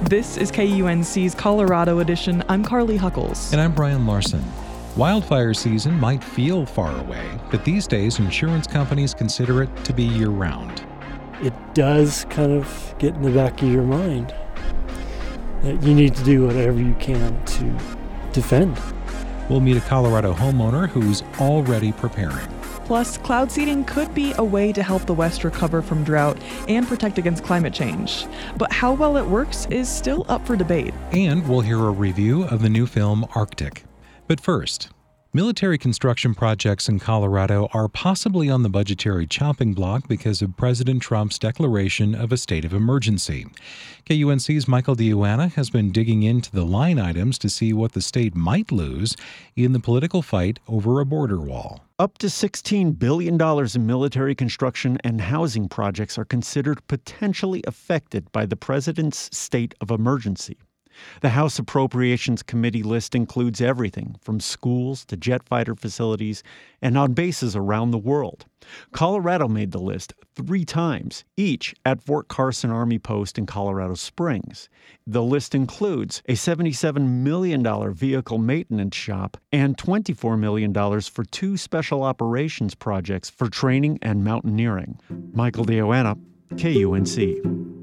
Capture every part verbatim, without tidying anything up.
This is K U N C's Colorado edition. I'm Carly Huckles. And I'm Brian Larson. Wildfire season might feel far away, but these days insurance companies consider it to be year-round. It does kind of get in the back of your mind that you need to do whatever you can to defend. We'll meet a Colorado homeowner who's already preparing. Plus, cloud seeding could be a way to help the West recover from drought and protect against climate change. But how well it works is still up for debate. And we'll hear a review of the new film Arctic. But first, military construction projects in Colorado are possibly on the budgetary chopping block because of President Trump's declaration of a state of emergency. K U N C's Michael DeIoanna has been digging into the line items to see what the state might lose in the political fight over a border wall. Up to sixteen billion dollars in military construction and housing projects are considered potentially affected by the president's state of emergency. The House Appropriations Committee list includes everything from schools to jet fighter facilities and on bases around the world. Colorado made the list three times, each at Fort Carson Army Post in Colorado Springs. The list includes a seventy-seven million dollars vehicle maintenance shop and twenty-four million dollars for two special operations projects for training and mountaineering. Michael DeIoanna, K U N C.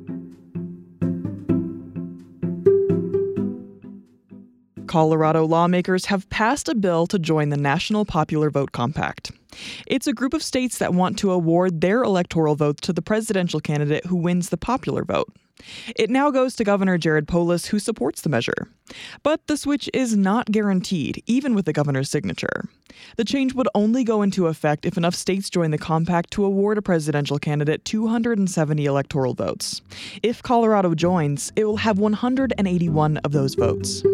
Colorado lawmakers have passed a bill to join the National Popular Vote Compact. It's a group of states that want to award their electoral votes to the presidential candidate who wins the popular vote. It now goes to Governor Jared Polis, who supports the measure. But the switch is not guaranteed, even with the governor's signature. The change would only go into effect if enough states join the compact to award a presidential candidate two hundred seventy electoral votes. If Colorado joins, it will have one hundred eighty-one of those votes.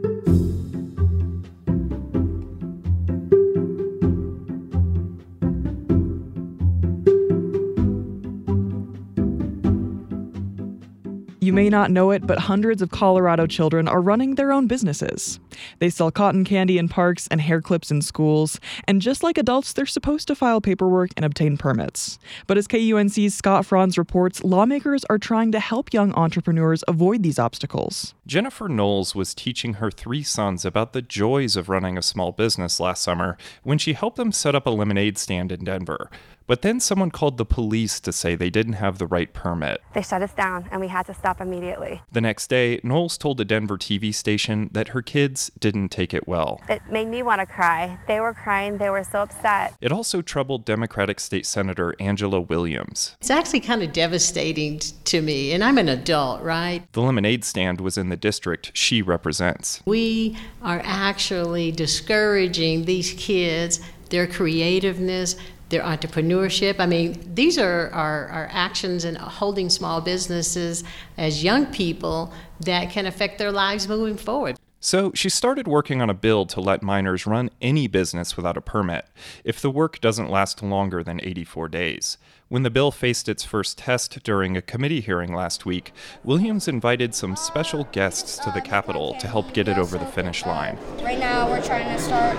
You may not know it, but hundreds of Colorado children are running their own businesses. They sell cotton candy in parks and hair clips in schools, and just like adults, they're supposed to file paperwork and obtain permits. But as K U N C's Scott Franz reports, lawmakers are trying to help young entrepreneurs avoid these obstacles. Jennifer Knowles was teaching her three sons about the joys of running a small business last summer when she helped them set up a lemonade stand in Denver. But then someone called the police to say they didn't have the right permit. They shut us down, and we had to stop immediately. The next day, Knowles told a Denver T V station that her kids didn't take it well. It made me want to cry. They were crying. They were so upset. It also troubled Democratic State Senator Angela Williams. It's actually kind of devastating to me, and I'm an adult, right? The lemonade stand was in the district she represents. We are actually discouraging these kids, their creativeness, their entrepreneurship. I mean, these are our, our actions in holding small businesses as young people that can affect their lives moving forward. So she started working on a bill to let minors run any business without a permit, if the work doesn't last longer than eighty-four days. When the bill faced its first test during a committee hearing last week, Williams invited some special guests to the Capitol to help get it over the finish line. Right now we're trying to start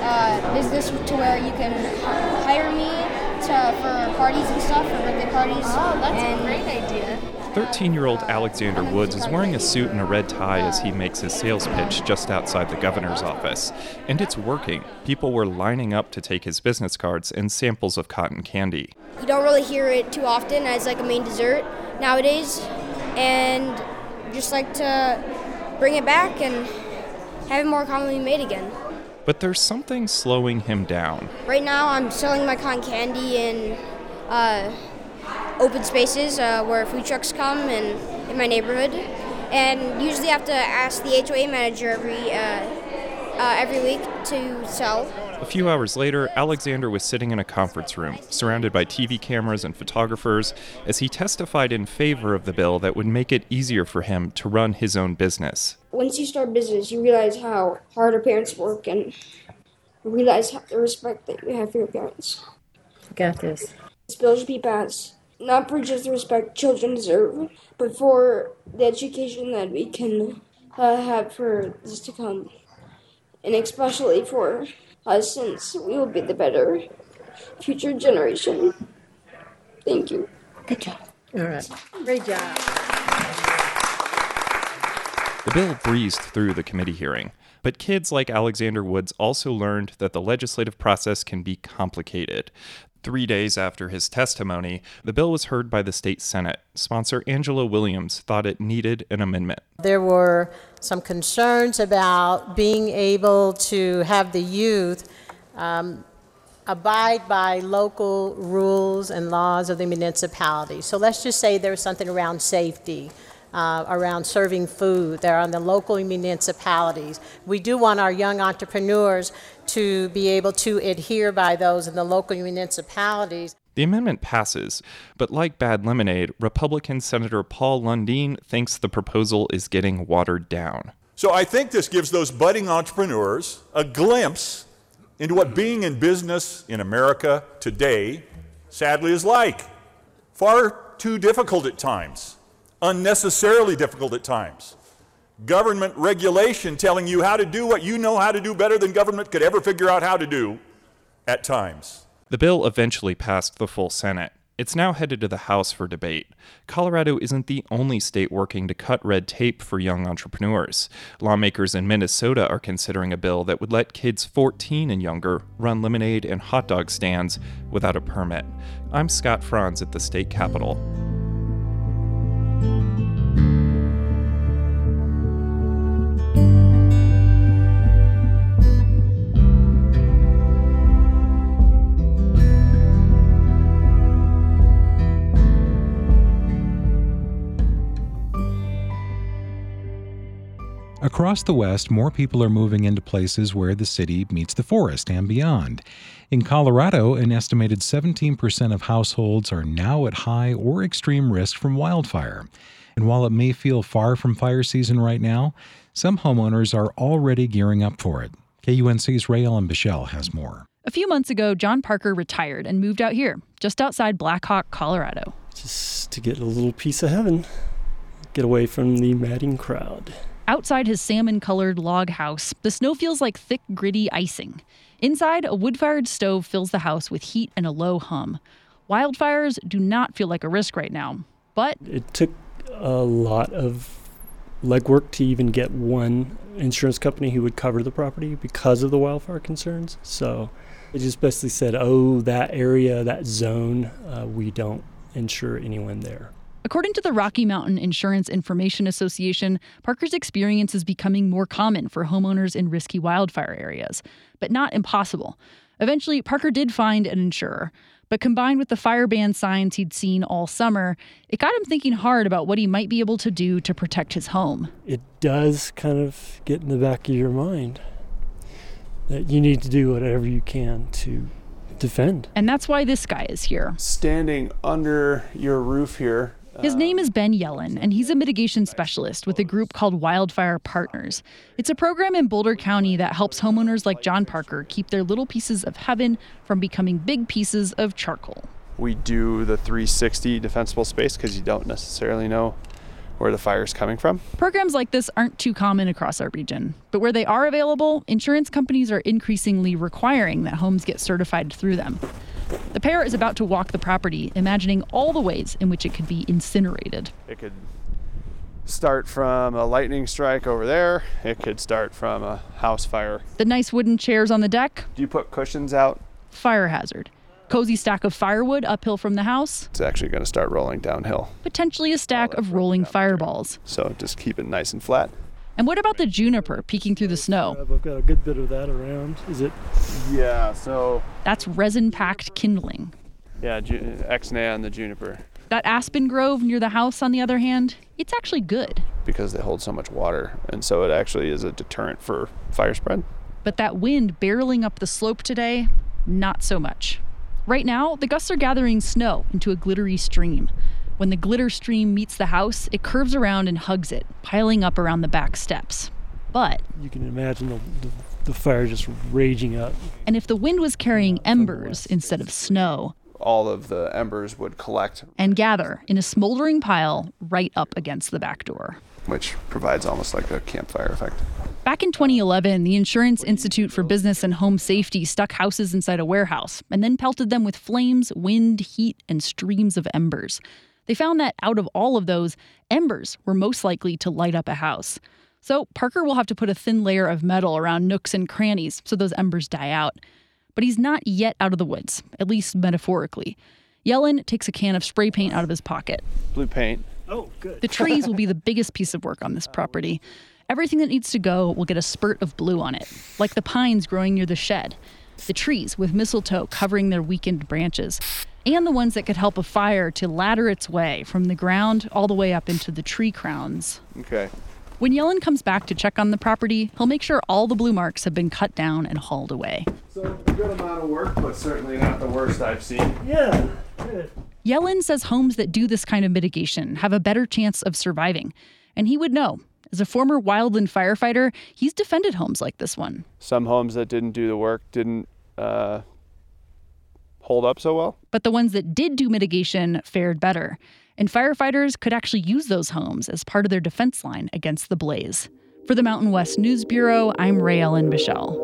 a business to where you can hire me to, for parties and stuff, for birthday parties. Oh, that's and a great idea. thirteen-year-old Alexander Woods is wearing a suit and a red tie as he makes his sales pitch just outside the governor's office. And it's working. People were lining up to take his business cards and samples of cotton candy. You don't really hear it too often as like a main dessert nowadays, and just like to bring it back and have it more commonly made again. But there's something slowing him down. Right now I'm selling my cotton candy in uh, open spaces uh, where food trucks come and in my neighborhood, and usually I have to ask the H O A manager every uh, uh, every week to sell. A few hours later, Alexander was sitting in a conference room, surrounded by T V cameras and photographers, as he testified in favor of the bill that would make it easier for him to run his own business. Once you start business, you realize how hard our parents work, and you realize how the respect that you have for your parents. Got this. This bill should be passed, not for just the respect children deserve, but for the education that we can uh, have for this to come, and especially for us, since we will be the better future generation. Thank you. Good job. All right. Great job. The bill breezed through the committee hearing, but kids like Alexander Woods also learned that the legislative process can be complicated. Three days after his testimony, the bill was heard by the state Senate. Sponsor Angela Williams thought it needed an amendment. There were some concerns about being able to have the youth um, abide by local rules and laws of the municipality. So let's just say there's something around safety, uh, around serving food. They're on the local municipalities. We do want our young entrepreneurs to be able to adhere by those in the local municipalities. The amendment passes, but like bad lemonade, Republican Senator Paul Lundeen thinks the proposal is getting watered down. So I think this gives those budding entrepreneurs a glimpse into what being in business in America today sadly is like. Far too difficult at times, unnecessarily difficult at times. Government regulation telling you how to do what you know how to do better than government could ever figure out how to do at times. The bill eventually passed the full Senate. It's now headed to the House for debate. Colorado isn't the only state working to cut red tape for young entrepreneurs. Lawmakers in Minnesota are considering a bill that would let kids fourteen and younger run lemonade and hot dog stands without a permit. I'm Scott Franz at the state capitol. Across the West, more people are moving into places where the city meets the forest and beyond. In Colorado, an estimated seventeen percent of households are now at high or extreme risk from wildfire. And while it may feel far from fire season right now, some homeowners are already gearing up for it. K U N C's Ray Ellen Bichelle has more. A few months ago, John Parker retired and moved out here, just outside Black Hawk, Colorado. Just to get a little piece of heaven, get away from the madding crowd. Outside his salmon-colored log house, the snow feels like thick, gritty icing. Inside, a wood-fired stove fills the house with heat and a low hum. Wildfires do not feel like a risk right now, but it took a lot of legwork to even get one insurance company who would cover the property because of the wildfire concerns. So it just basically said, oh, that area, that zone, uh, we don't insure anyone there. According to the Rocky Mountain Insurance Information Association, Parker's experience is becoming more common for homeowners in risky wildfire areas, but not impossible. Eventually, Parker did find an insurer, but combined with the fire ban signs he'd seen all summer, it got him thinking hard about what he might be able to do to protect his home. It does kind of get in the back of your mind that you need to do whatever you can to defend. And that's why this guy is here. Standing under your roof here. His name is Ben Yellen, and he's a mitigation specialist with a group called Wildfire Partners. It's a program in Boulder County that helps homeowners like John Parker keep their little pieces of heaven from becoming big pieces of charcoal. We do the three sixty defensible space because you don't necessarily know where the fire's coming from. Programs like this aren't too common across our region, but where they are available, insurance companies are increasingly requiring that homes get certified through them. The pair is about to walk the property, imagining all the ways in which it could be incinerated. It could start from a lightning strike over there. It could start from a house fire. The nice wooden chairs on the deck? Do you put cushions out? Fire hazard. Cozy stack of firewood uphill from the house? It's actually going to start rolling downhill. Potentially a stack of rolling fireballs. So just keep it nice and flat. And what about the juniper peeking through the snow? I've got a good bit of that around. Is it? Yeah, so... That's resin-packed kindling. Yeah, ju- X-Nay on the juniper. That aspen grove near the house, on the other hand, it's actually good. Because they hold so much water, and so it actually is a deterrent for fire spread. But that wind barreling up the slope today, not so much. Right now, the gusts are gathering snow into a glittery stream. When the glitter stream meets the house, it curves around and hugs it, piling up around the back steps. But you can imagine the, the, the fire just raging up. And if the wind was carrying embers instead of snow, all of the embers would collect and gather in a smoldering pile right up against the back door, which provides almost like a campfire effect. Back in twenty eleven, the Insurance Institute for Business and Home Safety stuck houses inside a warehouse and then pelted them with flames, wind, heat, and streams of embers. They found that out of all of those, embers were most likely to light up a house. So Parker will have to put a thin layer of metal around nooks and crannies so those embers die out. But he's not yet out of the woods, at least metaphorically. Yellen takes a can of spray paint out of his pocket. Blue paint. Oh, good. The trees will be the biggest piece of work on this property. Everything that needs to go will get a spurt of blue on it, like the pines growing near the shed, the trees with mistletoe covering their weakened branches, and the ones that could help a fire to ladder its way from the ground all the way up into the tree crowns. Okay. When Yellen comes back to check on the property, he'll make sure all the blue marks have been cut down and hauled away. So a good amount of work, but certainly not the worst I've seen. Yeah, good. Yellen says homes that do this kind of mitigation have a better chance of surviving. And he would know. As a former wildland firefighter, he's defended homes like this one. Some homes that didn't do the work didn't uh, hold up so well. But the ones that did do mitigation fared better. And firefighters could actually use those homes as part of their defense line against the blaze. For the Mountain West News Bureau, I'm Ray Ellen Bichelle.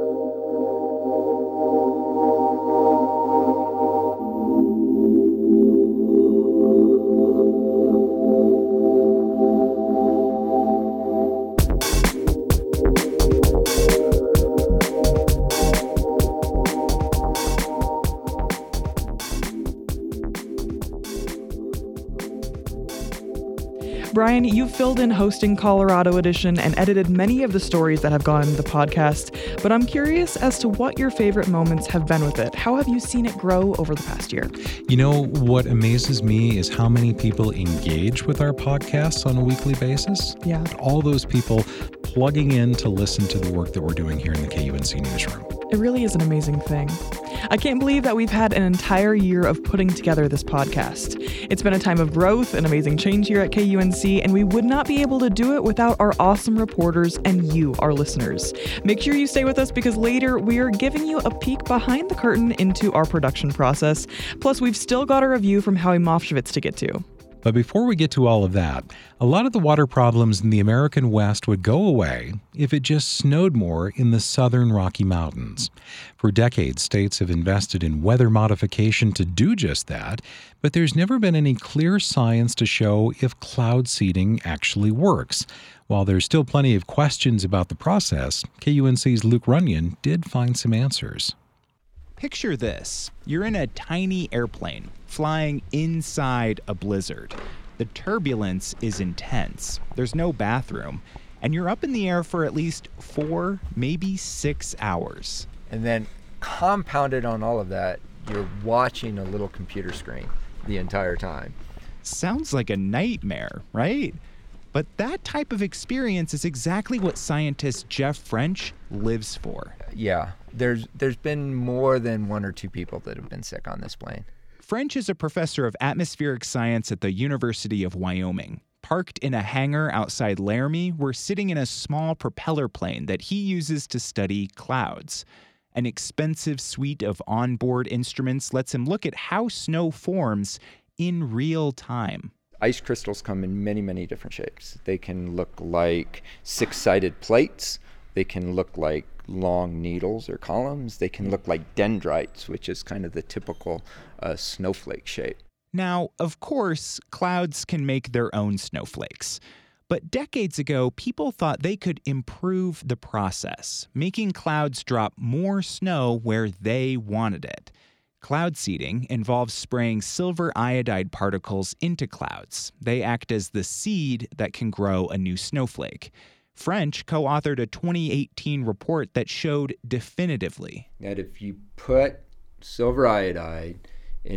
Brian, you've filled in hosting Colorado Edition and edited many of the stories that have gone into the podcast, but I'm curious as to what your favorite moments have been with it. How have you seen it grow over the past year? You know, what amazes me is how many people engage with our podcasts on a weekly basis. Yeah. All those people plugging in to listen to the work that we're doing here in the K U N C newsroom. It really is an amazing thing. I can't believe that we've had an entire year of putting together this podcast. It's been a time of growth and amazing change here at K U N C, and we would not be able to do it without our awesome reporters and you, our listeners. Make sure you stay with us because later we are giving you a peek behind the curtain into our production process. Plus, we've still got a review from Howie Mofshevitz to get to. But before we get to all of that, a lot of the water problems in the American West would go away if it just snowed more in the southern Rocky Mountains. For decades, states have invested in weather modification to do just that, but there's never been any clear science to show if cloud seeding actually works. While there's still plenty of questions about the process, K U N C's Luke Runyon did find some answers. Picture this. You're in a tiny airplane flying inside a blizzard. The turbulence is intense. There's no bathroom. And you're up in the air for at least four, maybe six hours. And then compounded on all of that, you're watching a little computer screen the entire time. Sounds like a nightmare, right? But that type of experience is exactly what scientist Jeff French lives for. Yeah, there's there's been more than one or two people that have been sick on this plane. French is a professor of atmospheric science at the University of Wyoming. Parked in a hangar outside Laramie, we're sitting in a small propeller plane that he uses to study clouds. An expensive suite of onboard instruments lets him look at how snow forms in real time. Ice crystals come in many, many different shapes. They can look like six-sided plates. They can look like long needles or columns. They can look like dendrites, which is kind of the typical uh, snowflake shape. Now, of course, clouds can make their own snowflakes. But decades ago, people thought they could improve the process, making clouds drop more snow where they wanted it. Cloud seeding involves spraying silver iodide particles into clouds. They act as the seed that can grow a new snowflake. French co-authored a twenty eighteen report that showed definitively that if you put silver iodide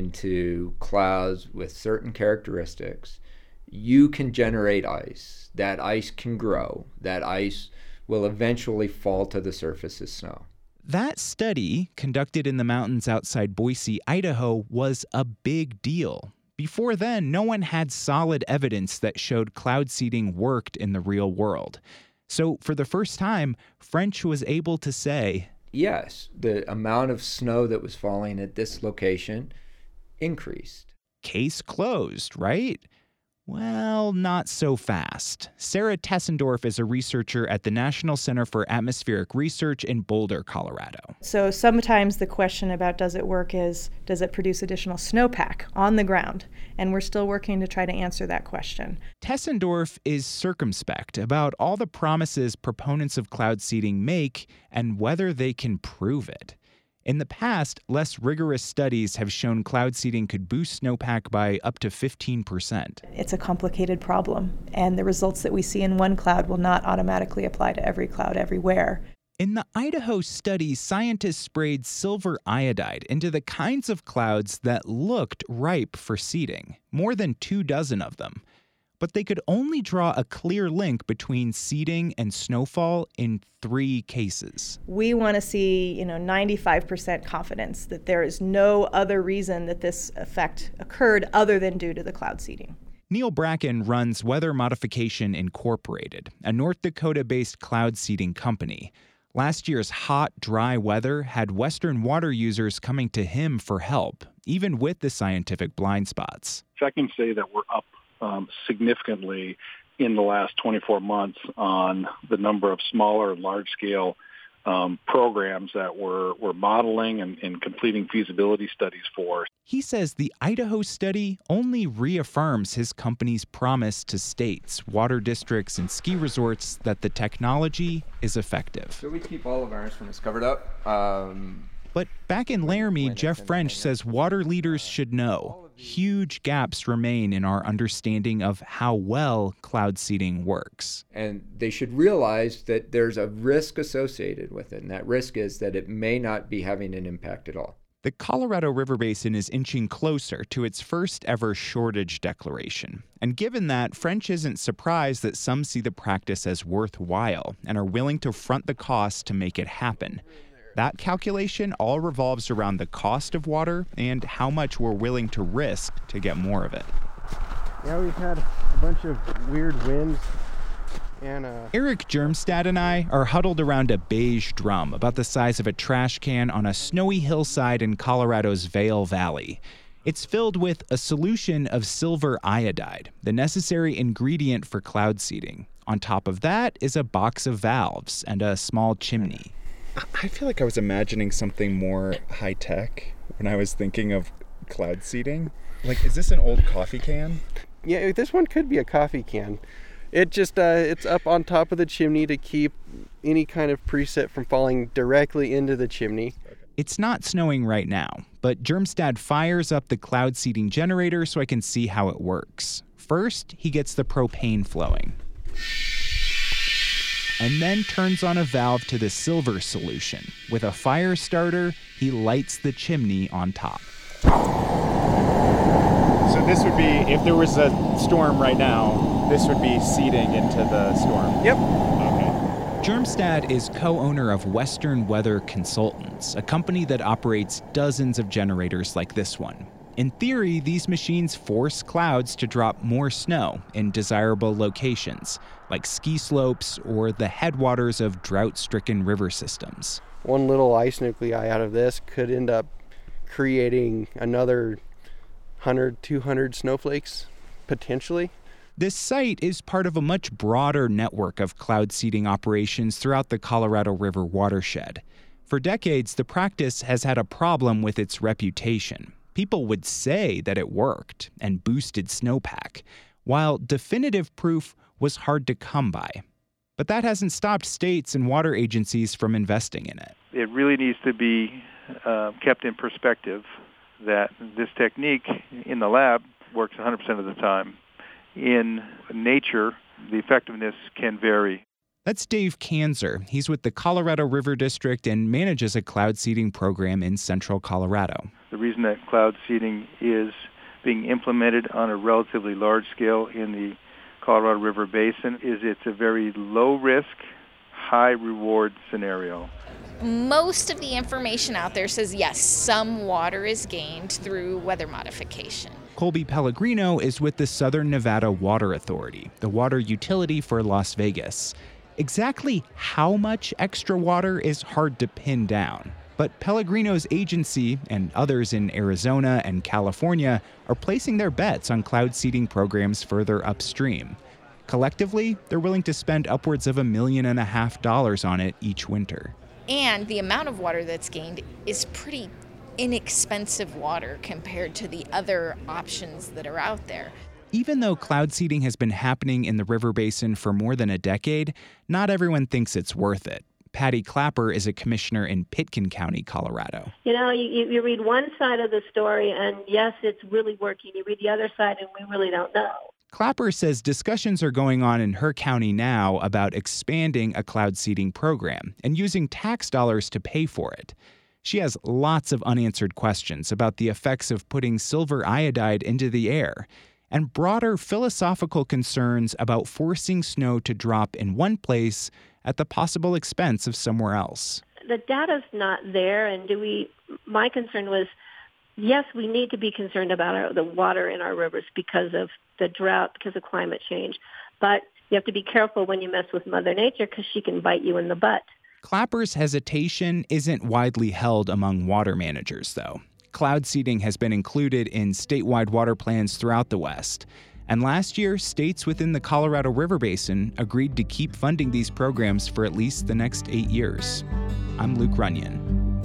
into clouds with certain characteristics, you can generate ice. That ice can grow. That ice will eventually fall to the surface as snow. That study, conducted in the mountains outside Boise, Idaho, was a big deal. Before then, no one had solid evidence that showed cloud seeding worked in the real world. So for the first time, French was able to say, yes, the amount of snow that was falling at this location increased. Case closed, right? Well, not so fast. Sarah Tessendorf is a researcher at the National Center for Atmospheric Research in Boulder, Colorado. So sometimes the question about does it work is, does it produce additional snowpack on the ground? And we're still working to try to answer that question. Tessendorf is circumspect about all the promises proponents of cloud seeding make and whether they can prove it. In the past, less rigorous studies have shown cloud seeding could boost snowpack by up to fifteen percent. It's a complicated problem, and the results that we see in one cloud will not automatically apply to every cloud everywhere. In the Idaho study, scientists sprayed silver iodide into the kinds of clouds that looked ripe for seeding, more than two dozen of them. But they could only draw a clear link between seeding and snowfall in three cases. We want to see, you know, ninety-five percent confidence that there is no other reason that this effect occurred other than due to the cloud seeding. Neil Bracken runs Weather Modification Incorporated, a North Dakota-based cloud seeding company. Last year's hot, dry weather had Western water users coming to him for help, even with the scientific blind spots. So I can say that we're up Um, significantly in the last twenty-four months on the number of smaller and large-scale um, programs that we're, we're modeling and, and completing feasibility studies for. He says the Idaho study only reaffirms his company's promise to states, water districts, and ski resorts that the technology is effective. So we keep all of our instruments covered up. Um, But back in Laramie, Jeff French says water leaders should know huge gaps remain in our understanding of how well cloud seeding works. And they should realize that there's a risk associated with it, and that risk is that it may not be having an impact at all. The Colorado River Basin is inching closer to its first ever shortage declaration. And given that, French isn't surprised that some see the practice as worthwhile and are willing to front the cost to make it happen. That calculation all revolves around the cost of water and how much we're willing to risk to get more of it. Yeah, we've had a bunch of weird winds. And, uh... Eric Germstad and I are huddled around a beige drum about the size of a trash can on a snowy hillside in Colorado's Vail Valley. It's filled with a solution of silver iodide, the necessary ingredient for cloud seeding. On top of that is a box of valves and a small chimney. I feel like I was imagining something more high-tech when I was thinking of cloud seeding. Like, is this an old coffee can? Yeah, this one could be a coffee can. It just, uh, it's up on top of the chimney to keep any kind of preset from falling directly into the chimney. It's not snowing right now, but Germstad fires up the cloud seeding generator so I can see how it works. First, he gets the propane flowing, and then turns on a valve to the silver solution. With a fire starter, he lights the chimney on top. So this would be, if there was a storm right now, this would be seeding into the storm? Yep. Okay. Germstad is co-owner of Western Weather Consultants, a company that operates dozens of generators like this one. In theory, these machines force clouds to drop more snow in desirable locations, like ski slopes or the headwaters of drought-stricken river systems. One little ice nuclei out of this could end up creating another one hundred, two hundred snowflakes, potentially. This site is part of a much broader network of cloud seeding operations throughout the Colorado River watershed. For decades, the practice has had a problem with its reputation. People would say that it worked and boosted snowpack, while definitive proof was hard to come by. But that hasn't stopped states and water agencies from investing in it. It really needs to be uh, kept in perspective that this technique in the lab works one hundred percent of the time. In nature, the effectiveness can vary. That's Dave Kanzer. He's with the Colorado River District and manages a cloud seeding program in central Colorado. The reason that cloud seeding is being implemented on a relatively large scale in the Colorado River Basin is it's a very low-risk, high-reward scenario. Most of the information out there says, yes, some water is gained through weather modification. Colby Pellegrino is with the Southern Nevada Water Authority, the water utility for Las Vegas. Exactly how much extra water is hard to pin down, But Pellegrino's agency and others in Arizona and California are placing their bets on cloud seeding programs further upstream. Collectively, they're willing to spend upwards of a million and a half dollars on it each winter. And the amount of water that's gained is pretty inexpensive water compared to the other options that are out there. Even though cloud seeding has been happening in the river basin for more than a decade, not everyone thinks it's worth it. Patty Clapper is a commissioner in Pitkin County, Colorado. You know, you, you read one side of the story, and yes, it's really working. You read the other side, and we really don't know. Clapper says discussions are going on in her county now about expanding a cloud seeding program and using tax dollars to pay for it. She has lots of unanswered questions about the effects of putting silver iodide into the air and broader philosophical concerns about forcing snow to drop in one place at the possible expense of somewhere else. The data's not there, and do we? My concern was, yes, we need to be concerned about our, the water in our rivers because of the drought, because of climate change. But you have to be careful when you mess with Mother Nature because she can bite you in the butt. Clapper's hesitation isn't widely held among water managers, though. Cloud seeding has been included in statewide water plans throughout the West. And last year, states within the Colorado River Basin agreed to keep funding these programs for at least the next eight years. I'm Luke Runyon.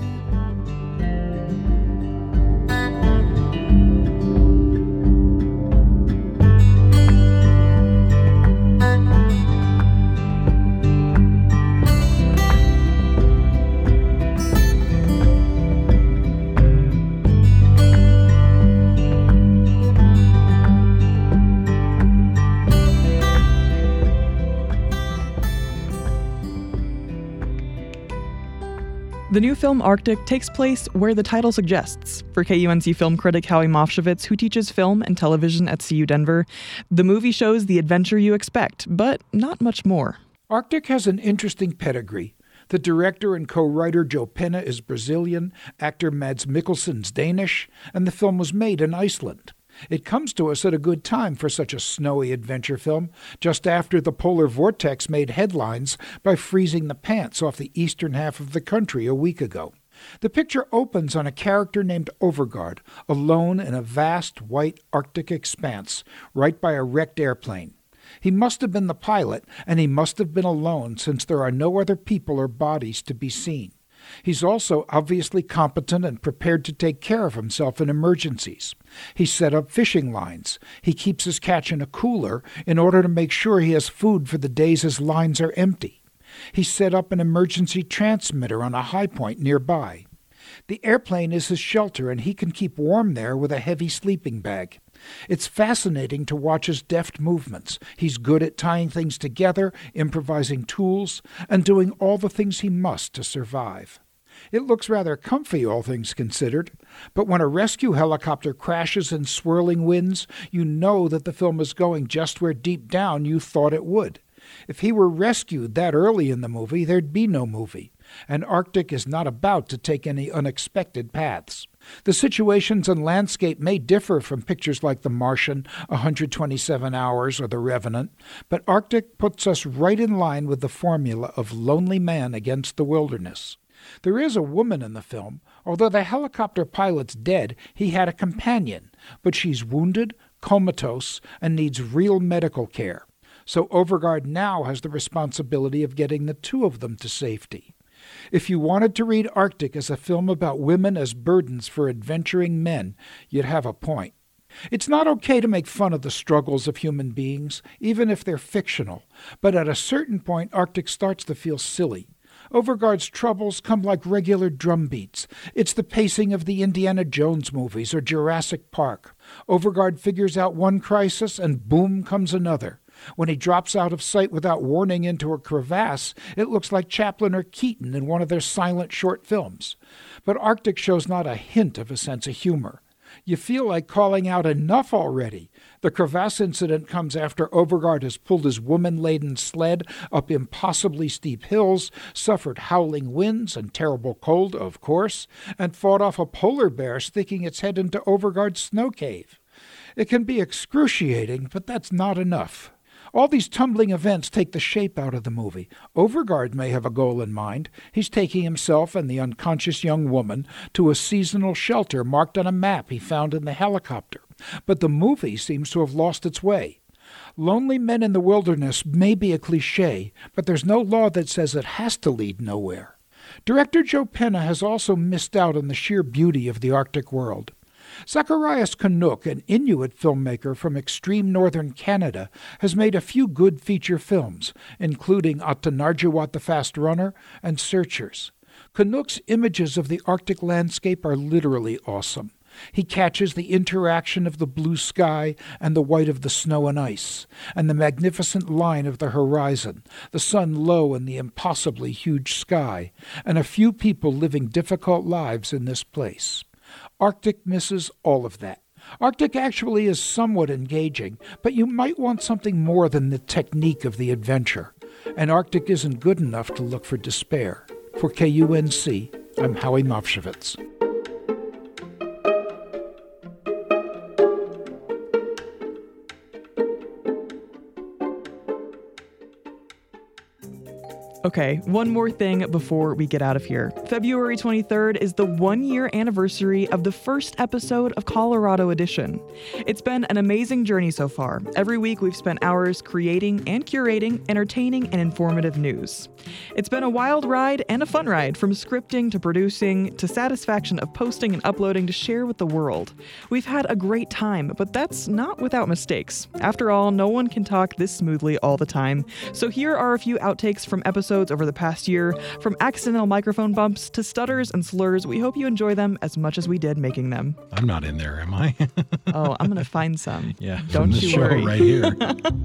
The new film Arctic takes place where the title suggests. For K U N C film critic Howie Mofshovitz, who teaches film and television at C U Denver, the movie shows the adventure you expect, but not much more. Arctic has an interesting pedigree. The director and co-writer Joe Penna is Brazilian, actor Mads Mikkelsen's Danish, and the film was made in Iceland. It comes to us at a good time for such a snowy adventure film, just after the polar vortex made headlines by freezing the pants off the eastern half of the country a week ago. The picture opens on a character named Overgaard, alone in a vast white Arctic expanse, right by a wrecked airplane. He must have been the pilot, and he must have been alone since there are no other people or bodies to be seen. He's also obviously competent and prepared to take care of himself in emergencies. He set up fishing lines. He keeps his catch in a cooler in order to make sure he has food for the days his lines are empty. He set up an emergency transmitter on a high point nearby. The airplane is his shelter, and he can keep warm there with a heavy sleeping bag. It's fascinating to watch his deft movements. He's good at tying things together, improvising tools, and doing all the things he must to survive. It looks rather comfy, all things considered, but when a rescue helicopter crashes in swirling winds, you know that the film is going just where deep down you thought it would. If he were rescued that early in the movie, there'd be no movie, and Arctic is not about to take any unexpected paths. The situations and landscape may differ from pictures like The Martian, one hundred twenty-seven hours, or The Revenant, but Arctic puts us right in line with the formula of lonely man against the wilderness. There is a woman in the film. Although the helicopter pilot's dead, he had a companion, but she's wounded, comatose, and needs real medical care. So Overgaard now has the responsibility of getting the two of them to safety. If you wanted to read Arctic as a film about women as burdens for adventuring men, you'd have a point. It's not okay to make fun of the struggles of human beings, even if they're fictional, but at a certain point Arctic starts to feel silly. Overgaard's troubles come like regular drum beats. It's the pacing of the Indiana Jones movies or Jurassic Park. Overgaard figures out one crisis and boom comes another. When he drops out of sight without warning into a crevasse, it looks like Chaplin or Keaton in one of their silent short films. But Arctic shows not a hint of a sense of humor. You feel like calling out enough already. The crevasse incident comes after Overgaard has pulled his woman-laden sled up impossibly steep hills, suffered howling winds and terrible cold, of course, and fought off a polar bear sticking its head into Overgaard's snow cave. It can be excruciating, but that's not enough. All these tumbling events take the shape out of the movie. Overgaard may have a goal in mind. He's taking himself and the unconscious young woman to a seasonal shelter marked on a map he found in the helicopter. But the movie seems to have lost its way. Lonely Men in the Wilderness may be a cliché, but there's no law that says it has to lead nowhere. Director Joe Penna has also missed out on the sheer beauty of the Arctic world. Zacharias Canuck, an Inuit filmmaker from extreme northern Canada, has made a few good feature films, including Atanarjuat the Fast Runner and Searchers. Canuck's images of the Arctic landscape are literally awesome. He catches the interaction of the blue sky and the white of the snow and ice, and the magnificent line of the horizon, the sun low in the impossibly huge sky, and a few people living difficult lives in this place. Arctic misses all of that. Arctic actually is somewhat engaging, but you might want something more than the technique of the adventure. And Arctic isn't good enough to look for despair. For K U N C, I'm Howie Mofshevitz. Okay, one more thing before we get out of here. February twenty-third is the one-year anniversary of the first episode of Colorado Edition. It's been an amazing journey so far. Every week we've spent hours creating and curating entertaining and informative news. It's been a wild ride and a fun ride, from scripting to producing to satisfaction of posting and uploading to share with the world. We've had a great time, but that's not without mistakes. After all, no one can talk this smoothly all the time. So here are a few outtakes from episodes over the past year, from accidental microphone bumps to stutters and slurs. We hope you enjoy them as much as we did making them. I'm not in there, am I? Oh, I'm going to find some. Yeah, don't from the you show worry. Right here.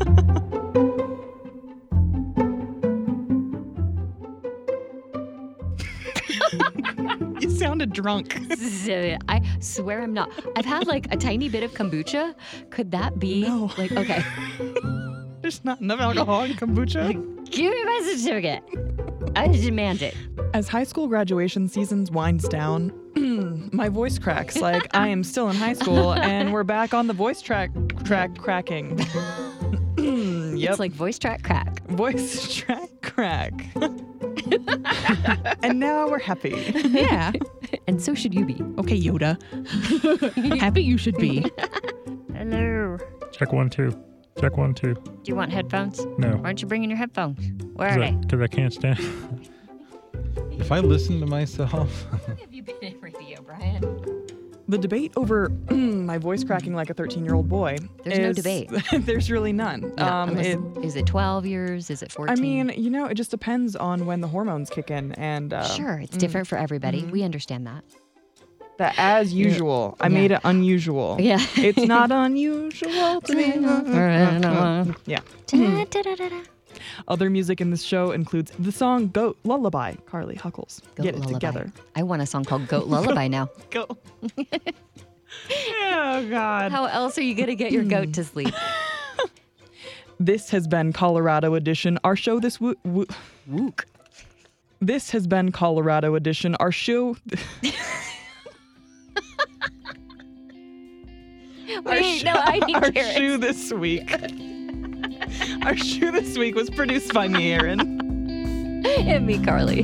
You sounded drunk. I swear I'm not. I've had like a tiny bit of kombucha. Could that be? No. Like, okay. There's not enough alcohol in kombucha. Give me my certificate. I demand it. As high school graduation seasons winds down, my voice cracks like I am still in high school and we're back on the voice track track cracking. Yep. It's like voice track crack. Voice track crack. And now we're happy. Yeah. And so should you be. Okay, Yoda. Happy you should be. Hello. Check one, two. Check one, two. Do you want headphones? No. Why aren't you bringing your headphones? Where are they? Because I can't stand. If I listen to myself. How long have you been in radio, Brian? The debate over my voice cracking like a thirteen-year-old boy. There's no is, debate. There's really none. No, um, unless- it, is it twelve years? Is it fourteen? I mean, you know, it just depends on when the hormones kick in. And uh, Sure, it's mm, different for everybody. mhm. We understand that. That as usual. I Yeah. made it unusual. Yeah. It's not unusual to be. Yeah. Da-da-da-da-da. Other music in this show includes the song Goat Lullaby, Carly Huckles. Goat Get it Lullaby. together. I want a song called Goat Lullaby now. Go. Oh, God. How else are you going to get your goat to sleep? This has been Colorado Edition. Our show this wo- wo- wook. This has been Colorado Edition. Our show. Our Wait, sh- no, I need Our carrots. shoe this week. Our shoe this week was produced by me, Aaron. And me, Carly.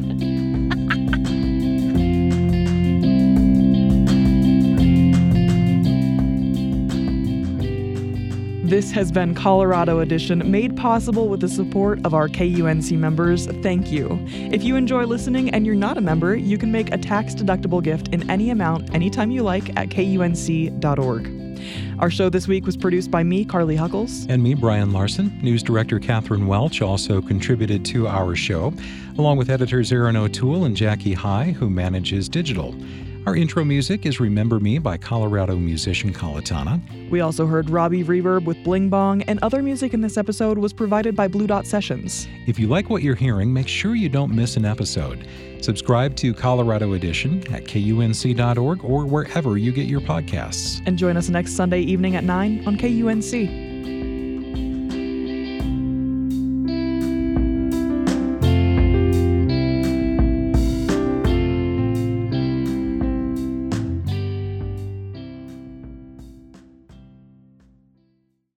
This has been Colorado Edition, made possible with the support of our K U N C members. Thank you. If you enjoy listening and you're not a member, you can make a tax-deductible gift in any amount, anytime you like, at K U N C dot org. Our show this week was produced by me, Carly Huckles. And me, Brian Larson. News director Catherine Welch also contributed to our show, along with editors Aaron O'Toole and Jackie High, who manages digital. Our intro music is Remember Me by Colorado musician Kalatana. We also heard Robbie Reverb with Bling Bong, and other music in this episode was provided by Blue Dot Sessions. If you like what you're hearing, make sure you don't miss an episode. Subscribe to Colorado Edition at K U N C dot org or wherever you get your podcasts. And join us next Sunday evening at nine on K U N C.